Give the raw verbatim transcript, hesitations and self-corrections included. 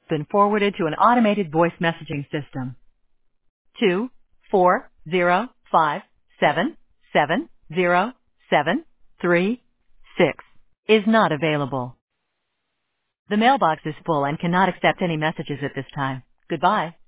been forwarded to an automated voice messaging system. Two four zero five seven seven zero seven three six is not available. The mailbox is full and cannot accept any messages at this time. Goodbye.